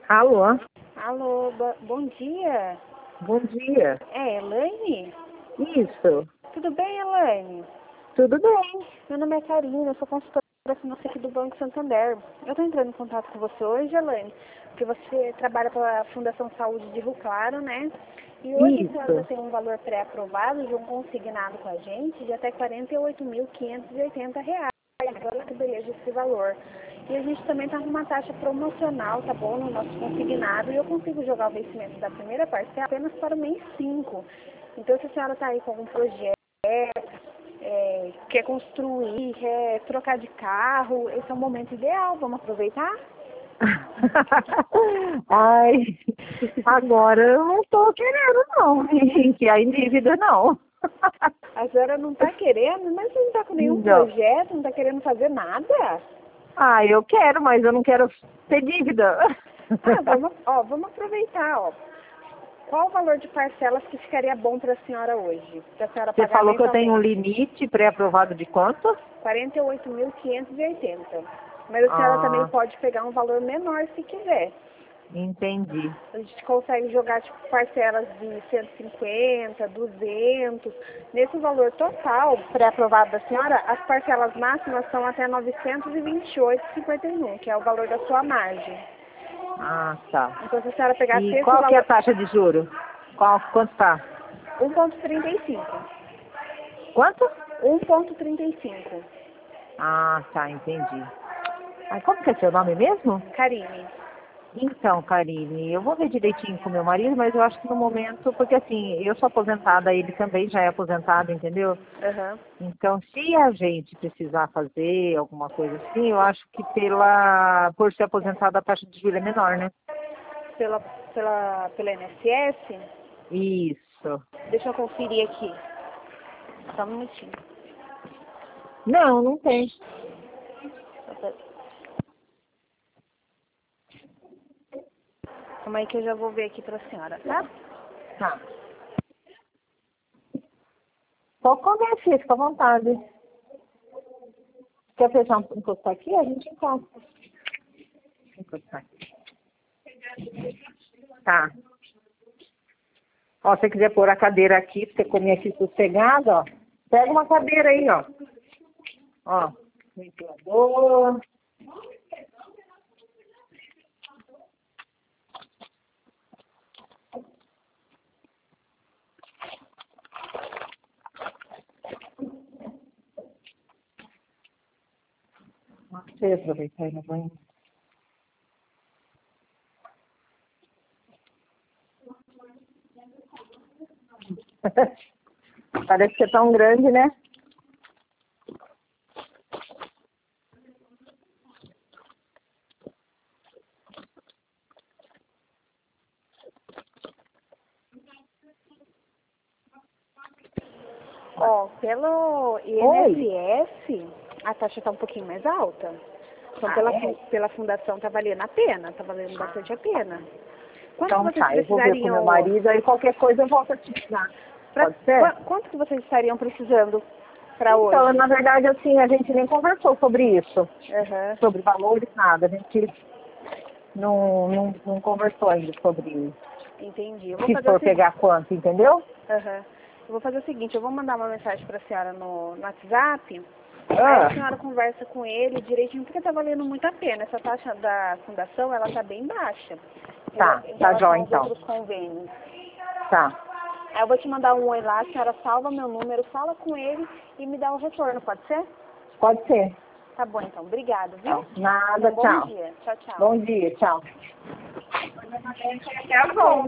Alô? Alô, bom dia. Bom dia. É Elaine? Isso. Tudo bem, Elaine? Tudo bem. Meu nome é Karina, eu sou consultora financeira aqui do Banco Santander. Eu estou entrando em contato com você hoje, Elaine, porque você trabalha pela Fundação Saúde de Rio Claro, né? E hoje a senhora já Isso. tem um valor pré-aprovado de um consignado com a gente de até R$ 48.580. Agora que beleza esse valor. E a gente também está com uma taxa promocional, tá bom, no nosso consignado. E eu consigo jogar o vencimento da primeira parcela apenas para o mês 5. Então, se a senhora está aí com algum projeto, quer construir, quer trocar de carro, esse é o momento ideal. Vamos aproveitar? Ai, agora eu não tô querendo não, enfiar em dívida não. A senhora não está querendo, mas você não está com nenhum Não. projeto, não está querendo fazer nada? Ah, eu quero, mas eu não quero ter dívida. Ah, vamos aproveitar, ó. Qual o valor de parcelas que ficaria bom para a senhora hoje? Para a senhora Você pagar falou que eu tenho um mensalmente? limite pré-aprovado de quanto? 48.580. Mas a senhora também Ah, pode pegar um valor menor se quiser. entendi. A gente consegue jogar tipo, parcelas de 150, 200. Nesse valor total pré-aprovado da senhora, as parcelas máximas são até 928,51, que é o valor da sua margem. Ah, tá. Então, se a senhora pegasse E esse qual que é a valor, taxa de juro? Quanto tá? 1,35. Quanto? 1,35. Ah, tá, entendi. Ah, como que é seu nome mesmo? Karine. Então, Karine, eu vou ver direitinho com meu marido, mas eu acho que no momento, porque assim, eu sou aposentada, ele também já é aposentado, entendeu? Aham. Então, se a gente precisar fazer alguma coisa assim, eu acho que por ser aposentada a taxa de juros é menor, né? Pela INSS? Isso. Deixa eu conferir aqui. Só um minutinho. Não, não tem. Calma aí que eu já vou ver aqui pra senhora, tá? Tá. Pode comer, filha, fica à vontade. Quer fechar encostar aqui? A gente encosta. Encostar aqui. Tá. Ó, se você quiser pôr a cadeira aqui, pra você comer aqui sossegado, ó. Pega uma cadeira aí, ó. Ó, ventilador. Deixa eu aproveitar aí no banho. Parece ser tão grande, né? Ó, pelo Oi. INSS, a taxa tá um pouquinho mais alta. Então, Ah, é? pela fundação tá valendo a pena, tá valendo bastante a pena. Quanto que Então vocês tá, eu vou ver com meu precisariam, marido, aí qualquer coisa eu volto a te ligar. Pode ser? quanto que vocês estariam precisando para Então, hoje? na verdade, assim, a gente nem conversou sobre isso. Aham, Sobre valores, nada. A gente não conversou ainda sobre isso. entendi. Eu vou Se fazer o for seguinte. pegar quanto, entendeu? Aham. Eu vou fazer o seguinte, eu vou mandar uma mensagem para a senhora no WhatsApp, aí a Ah, senhora conversa com ele direitinho, porque tá valendo muito a pena. Essa taxa da fundação, ela tá bem baixa em tá relação jóia aos então. outros convênios. Tá. Aí eu vou te mandar um oi lá, a senhora salva meu número, fala com ele e me dá um retorno, pode ser? Pode ser. Tá bom, então. Obrigada, viu? Tchau. Nada, Um bom tchau. dia. Tchau, tchau. Bom dia, tchau. Tá bom.